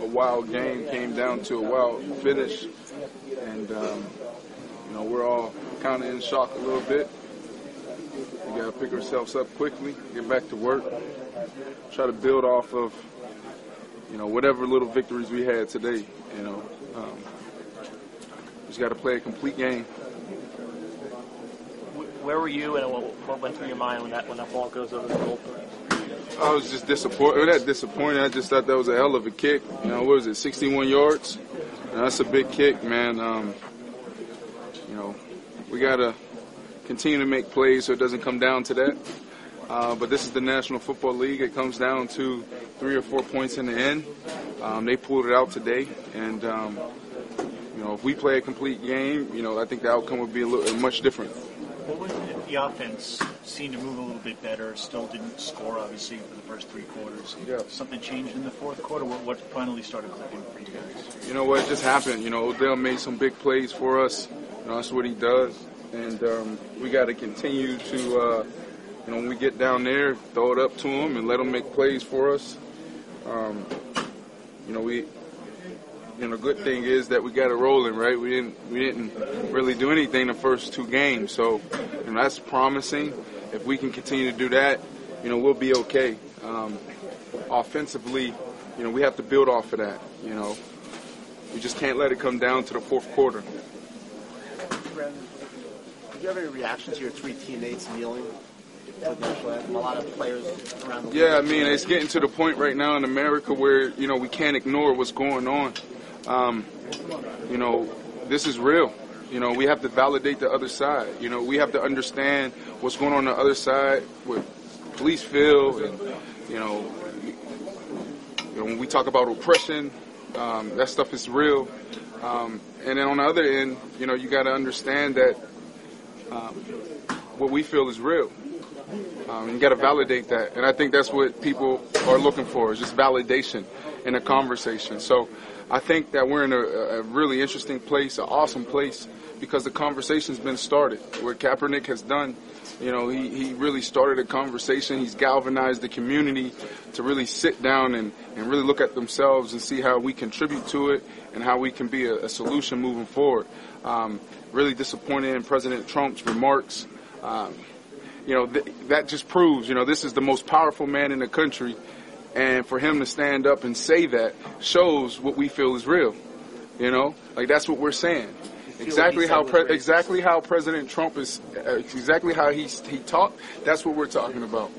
wild game, came down to a wild finish, and we're all kind of in shock a little bit. We got to pick ourselves up quickly, get back to work, try to build off of whatever little victories we had today. Just got to play a complete game. Where were you, and what went through your mind when that ball goes over the goalpost? I was just disappointed. I just thought that was a hell of a kick. What was it, 61 yards? That's a big kick, man. We got to continue to make plays so it doesn't come down to that. But this is the National Football League. It comes down to 3 or 4 points in the end. They pulled it out today, and if we play a complete game, I think the outcome would be much different. What was it? The offense seemed to move a little bit better. Still didn't score, obviously, for the first 3 quarters. Yeah. Something changed in the fourth quarter. What finally started clicking for you guys? You know what? It just happened. Odell made some big plays for us. That's what he does, and we got to continue to. When we get down there, throw it up to him and let him make plays for us. The good thing is that we got it rolling, right? We didn't really do anything the first 2 games, so that's promising. If we can continue to do that, we'll be okay. Offensively, we have to build off of that. We just can't let it come down to the fourth quarter. Did you have any reaction to your 3 teammates kneeling? A lot of players around the league. Yeah, it's getting to the point right now in America where, we can't ignore what's going on. This is real. We have to validate the other side. We have to understand what's going on the other side with police feel and, when we talk about oppression, that stuff is real. And then on the other end, you got to understand that what we feel is real. You got to validate that, and I think that's what people are looking for, is just validation in a conversation. So I think that we're in a really interesting place, an awesome place, because the conversation's been started. What Kaepernick has done, he really started a conversation. He's galvanized the community to really sit down and really look at themselves and see how we contribute to it and how we can be a solution moving forward. Really disappointed in President Trump's remarks. That just proves, this is the most powerful man in the country, and for him to stand up and say that shows what we feel is real. That's what we're saying. Exactly how President Trump is, exactly how he talked. That's what we're talking about.